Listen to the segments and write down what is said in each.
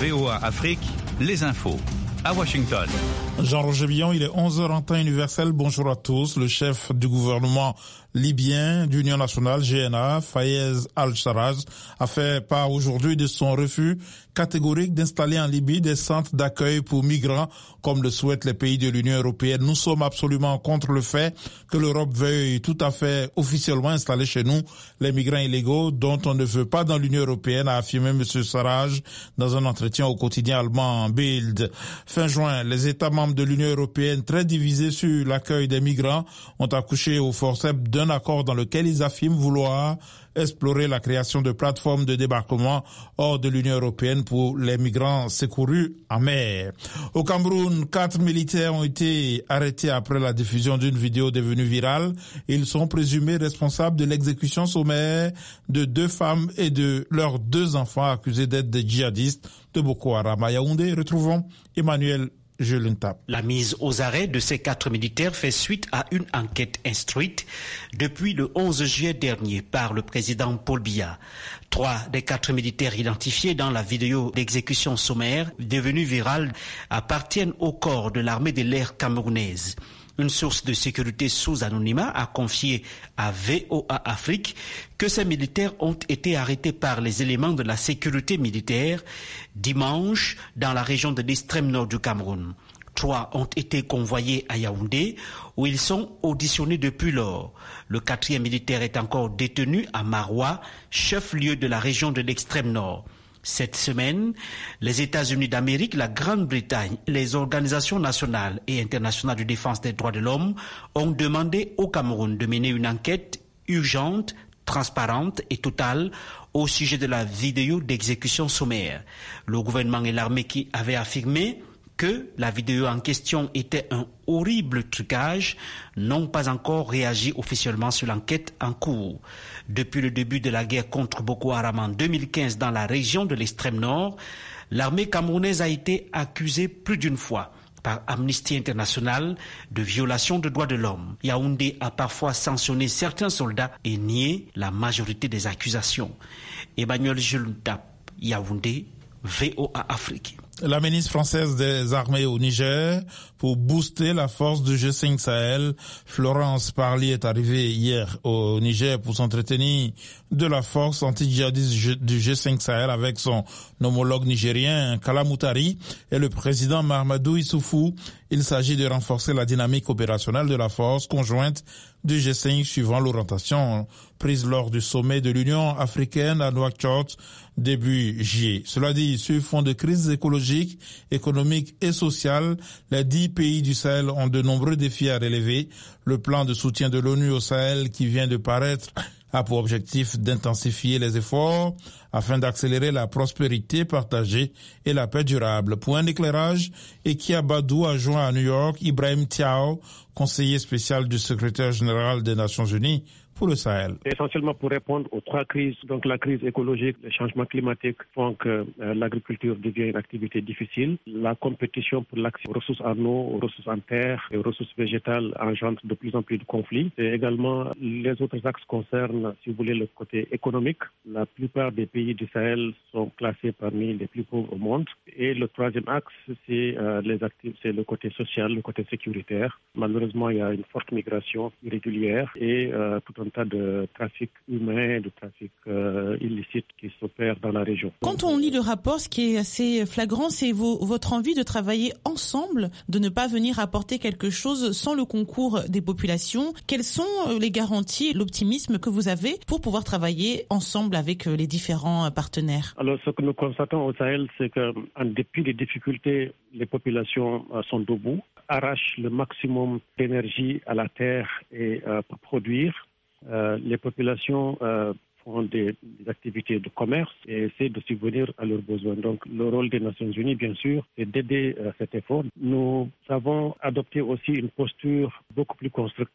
VOA Afrique, les infos. À Washington. Jean-Roger Billon, il est 11h en temps universel. Bonjour à tous. Le chef du gouvernement libyen d'Union nationale, GNA, Fayez Al-Sarraj, a fait part aujourd'hui de son refus catégorique d'installer en Libye des centres d'accueil pour migrants, comme le souhaitent les pays de l'Union européenne. Nous sommes absolument contre le fait que l'Europe veuille tout à fait officiellement installer chez nous les migrants illégaux dont on ne veut pas dans l'Union européenne, a affirmé M. Sarraj dans un entretien au quotidien allemand Bild. Fin juin, les États membres de l'Union européenne, très divisés sur l'accueil des migrants, ont accouché au forceps d'un accord dans lequel ils affirment vouloir explorer la création de plateformes de débarquement hors de l'Union européenne pour les migrants secourus en mer. Au Cameroun, 4 militaires ont été arrêtés après la diffusion d'une vidéo devenue virale. Ils sont présumés responsables de l'exécution sommaire de 2 femmes et de leurs 2 enfants accusés d'être des djihadistes de Boko Haram. À Yaoundé, retrouvons Emmanuel. La mise aux arrêts de ces 4 militaires fait suite à une enquête instruite depuis le 11 juillet dernier par le président Paul Biya. 3 des 4 militaires identifiés dans la vidéo d'exécution sommaire devenue virale appartiennent au corps de l'armée de l'air camerounaise. Une source de sécurité sous anonymat a confié à VOA Afrique que ces militaires ont été arrêtés par les éléments de la sécurité militaire dimanche dans la région de l'extrême nord du Cameroun. 3 ont été convoyés à Yaoundé où ils sont auditionnés depuis lors. Le 4e militaire est encore détenu à Maroua, chef-lieu de la région de l'extrême nord. Cette semaine, les États-Unis d'Amérique, la Grande-Bretagne, les organisations nationales et internationales de défense des droits de l'homme ont demandé au Cameroun de mener une enquête urgente, transparente et totale au sujet de la vidéo d'exécution sommaire. Le gouvernement et l'armée qui avaient affirmé que la vidéo en question était un horrible trucage, n'ont pas encore réagi officiellement sur l'enquête en cours. Depuis le début de la guerre contre Boko Haram en 2015 dans la région de l'extrême nord, l'armée camerounaise a été accusée plus d'une fois par Amnesty International de violation de droits de l'homme. Yaoundé a parfois sanctionné certains soldats et nié la majorité des accusations. Emmanuel Jeluntap, Yaoundé, VOA Afrique. La ministre française des armées au Niger, pour booster la force du G5 Sahel, Florence Parly est arrivée hier au Niger pour s'entretenir de la force anti-djihadiste du G5 Sahel avec son homologue nigérien Kala Moutari et le président Mahamadou Issoufou. Il s'agit de renforcer la dynamique opérationnelle de la force conjointe du G5 suivant l'orientation prise lors du sommet de l'Union africaine à Nouakchott début juillet. Cela dit, sur fond de crise écologique, économique et sociale, les 10 pays du Sahel ont de nombreux défis à relever. Le plan de soutien de l'ONU au Sahel qui vient de paraître a pour objectif d'intensifier les efforts afin d'accélérer la prospérité partagée et la paix durable. Pour un éclairage, Ekia Badou a joint à New York Ibrahim Thiaw, conseiller spécial du secrétaire général des Nations Unies pour le Sahel. Essentiellement pour répondre aux 3 crises, donc la crise écologique, le changement climatique font que l'agriculture devient une activité difficile. La compétition pour l'accès aux ressources en eau, aux ressources en terre et aux ressources végétales engendre de plus en plus de conflits. Et également, les autres axes concernent, si vous voulez, le côté économique. La plupart des pays du Sahel sont classés parmi les plus pauvres au monde. Et le 3e axe, c'est le côté social, le côté sécuritaire. Malheureusement, il y a une forte migration irrégulière et tout un tas de trafic humain, de trafic illicite qui s'opère dans la région. Quand on lit le rapport, ce qui est assez flagrant, c'est votre envie de travailler ensemble, de ne pas venir apporter quelque chose sans le concours des populations. Quelles sont les garanties, l'optimisme que vous avez pour pouvoir travailler ensemble avec les différents partenaires? Alors, ce que nous constatons au Sahel, c'est qu'en dépit des difficultés, les populations sont debout, arrachent le maximum d'énergie à la terre et pour produire. Les populations font des activités de commerce et essaient de subvenir à leurs besoins. Donc, le rôle des Nations Unies, bien sûr, c'est d'aider cet effort. Nous avons adopté aussi une posture beaucoup plus constructive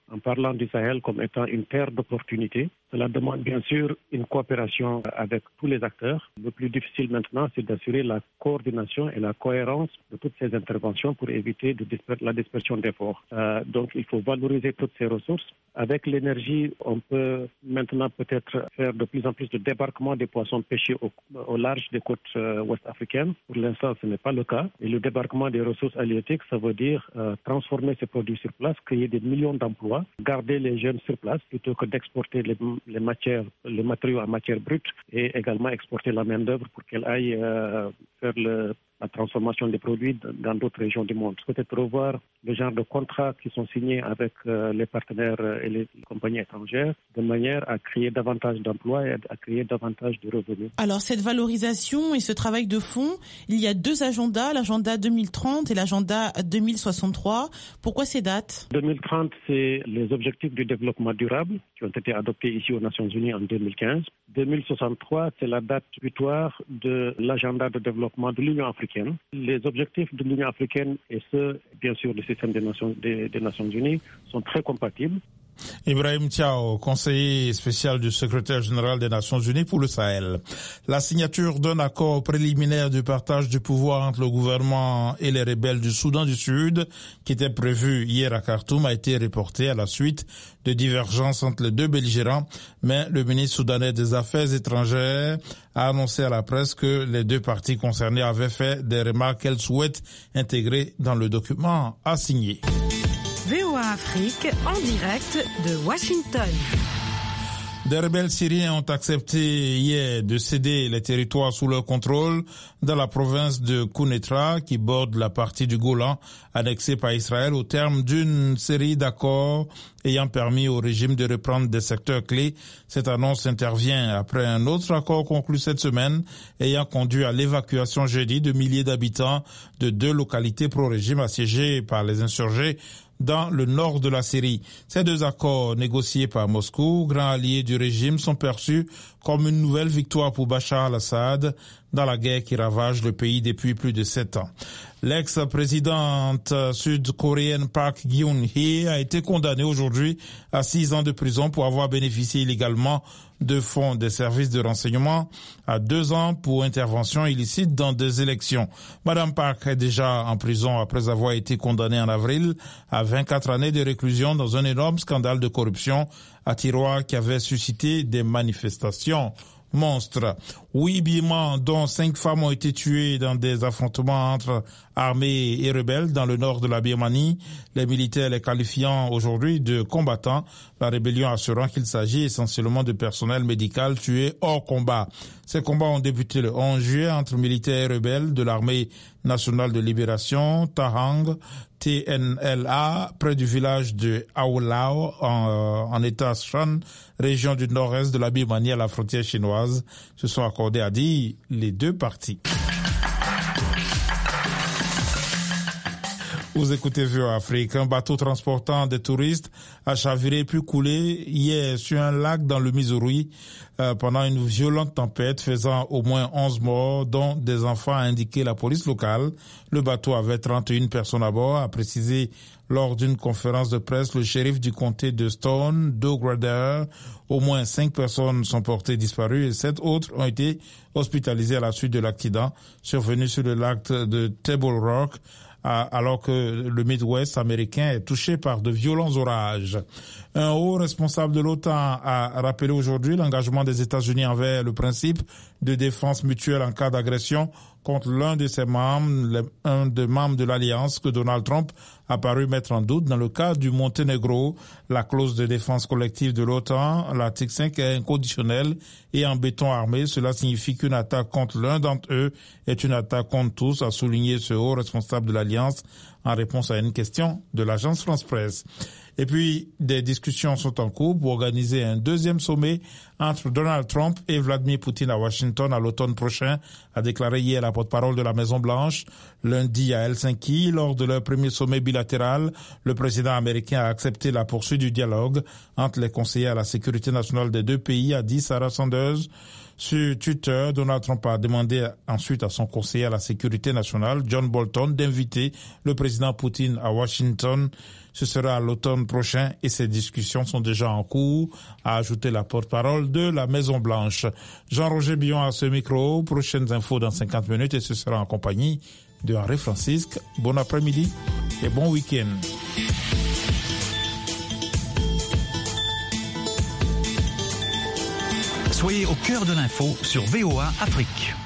en parlant du Sahel comme étant une terre d'opportunité. Cela demande bien sûr une coopération avec tous les acteurs. Le plus difficile maintenant, c'est d'assurer la coordination et la cohérence de toutes ces interventions pour éviter la dispersion d'efforts. Donc il faut valoriser toutes ces ressources. Avec l'énergie, on peut maintenant peut-être faire de plus en plus de débarquement des poissons pêchés au large des côtes ouest africaines. Pour l'instant, ce n'est pas le cas. Et le débarquement des ressources halieutiques, ça veut dire transformer ces produits sur place, créer des millions d'emplois, garder les jeunes sur place plutôt que d'exporter les matériaux en matière brute et également exporter la main-d'œuvre pour qu'elle aille faire la transformation des produits dans d'autres régions du monde. Peut-être revoir le genre de contrats qui sont signés avec les partenaires et les compagnies étrangères de manière à créer davantage d'emplois et à créer davantage de revenus. Alors cette valorisation et ce travail de fond, il y a 2 agendas, l'agenda 2030 et l'agenda 2063. Pourquoi ces dates ? 2030, c'est les objectifs du développement durable qui ont été adoptés ici aux Nations Unies en 2015. 2063, c'est la date butoir de l'agenda de développement de l'Union africaine. Les objectifs de l'Union africaine et ceux, bien sûr, du système des Nations Unies sont très compatibles. Ibrahim Thiaw, conseiller spécial du secrétaire général des Nations Unies pour le Sahel. La signature d'un accord préliminaire de partage du pouvoir entre le gouvernement et les rebelles du Soudan du Sud, qui était prévu hier à Khartoum, a été reportée à la suite de divergences entre les deux belligérants, mais le ministre soudanais des Affaires étrangères a annoncé à la presse que les deux parties concernées avaient fait des remarques qu'elles souhaitent intégrer dans le document à signer. VOA Afrique, en direct de Washington. Des rebelles syriens ont accepté hier de céder les territoires sous leur contrôle dans la province de Kounetra, qui borde la partie du Golan annexée par Israël au terme d'une série d'accords ayant permis au régime de reprendre des secteurs clés. Cette annonce intervient après un autre accord conclu cette semaine ayant conduit à l'évacuation jeudi de milliers d'habitants de 2 localités pro-régime assiégées par les insurgés dans le nord de la Syrie. Ces 2 accords négociés par Moscou, grand allié du régime, sont perçus comme une nouvelle victoire pour Bachar al-Assad dans la guerre qui ravage le pays depuis plus de 7 ans. L'ex-présidente sud-coréenne Park Geun-hye a été condamnée aujourd'hui à 6 ans de prison pour avoir bénéficié illégalement de fonds des services de renseignement, à 2 ans pour intervention illicite dans des élections. Madame Park est déjà en prison après avoir été condamnée en avril à 24 années de réclusion dans un énorme scandale de corruption à Tiroir qui avait suscité des manifestations monstres. 8 Birmans, dont 5 femmes, ont été tuées dans des affrontements entre armées et rebelles dans le nord de la Birmanie. Les militaires les qualifiant aujourd'hui de combattants, la rébellion assurant qu'il s'agit essentiellement de personnel médical tué hors combat. Ces combats ont débuté le 11 juillet entre militaires et rebelles de l'armée nationale de libération, Tahang, TNLA, près du village de Aulao, en État Shan, région du nord-est de la Birmanie à la frontière chinoise, se sont accordés à dire les 2 parties. Vous écoutez VOA Afrique. Un bateau transportant des touristes a chaviré puis coulé hier sur un lac dans le Missouri pendant une violente tempête faisant au moins 11 morts, dont des enfants, a indiqué la police locale. Le bateau avait 31 personnes à bord, a précisé lors d'une conférence de presse le shérif du comté de Stone, Doug Rader. Au moins 5 personnes sont portées disparues et 7 autres ont été hospitalisées à la suite de l'accident survenu sur le lac de Table Rock, alors que le Midwest américain est touché par de violents orages. Un haut responsable de l'OTAN a rappelé aujourd'hui l'engagement des États-Unis envers le principe de défense mutuelle en cas d'agression contre l'un de ses membres, un des membres de l'Alliance que Donald Trump a paru mettre en doute dans le cas du Monténégro. La clause de défense collective de l'OTAN, l'article 5, est inconditionnelle et en béton armé. Cela signifie qu'une attaque contre l'un d'entre eux est une attaque contre tous, a souligné ce haut responsable de l'Alliance en réponse à une question de l'agence France-Presse. Et puis, des discussions sont en cours pour organiser un 2e sommet entre Donald Trump et Vladimir Poutine à Washington à l'automne prochain, a déclaré hier la porte-parole de la Maison-Blanche. Lundi à Helsinki, lors de leur premier sommet bilatéral, le président américain a accepté la poursuite du dialogue entre les conseillers à la sécurité nationale des 2 pays, a dit Sarah Sanders. Sur Twitter, Donald Trump a demandé ensuite à son conseiller à la sécurité nationale, John Bolton, d'inviter le président Poutine à Washington. Ce sera à l'automne prochain et ces discussions sont déjà en cours, a ajouté la porte-parole de la Maison-Blanche. Jean-Roger Billon à ce micro. Prochaines infos dans 50 minutes et ce sera en compagnie de Henri Francisque. Bon après-midi et bon week-end. Soyez au cœur de l'info sur VOA Afrique.